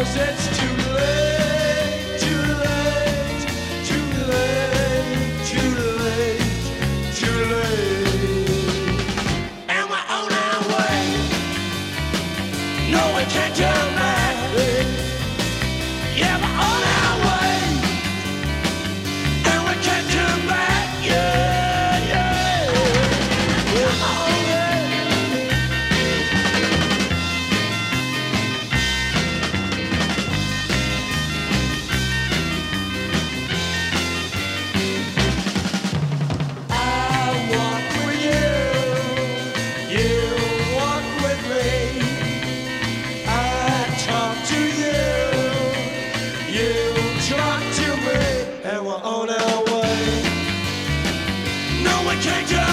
it's too late, too late, too late, too late, too late. And we're on our way. No, we can't turn back. Yeah, we're on our way. And we can't turn back. Yeah, yeah. Come on. On our way. No, we can't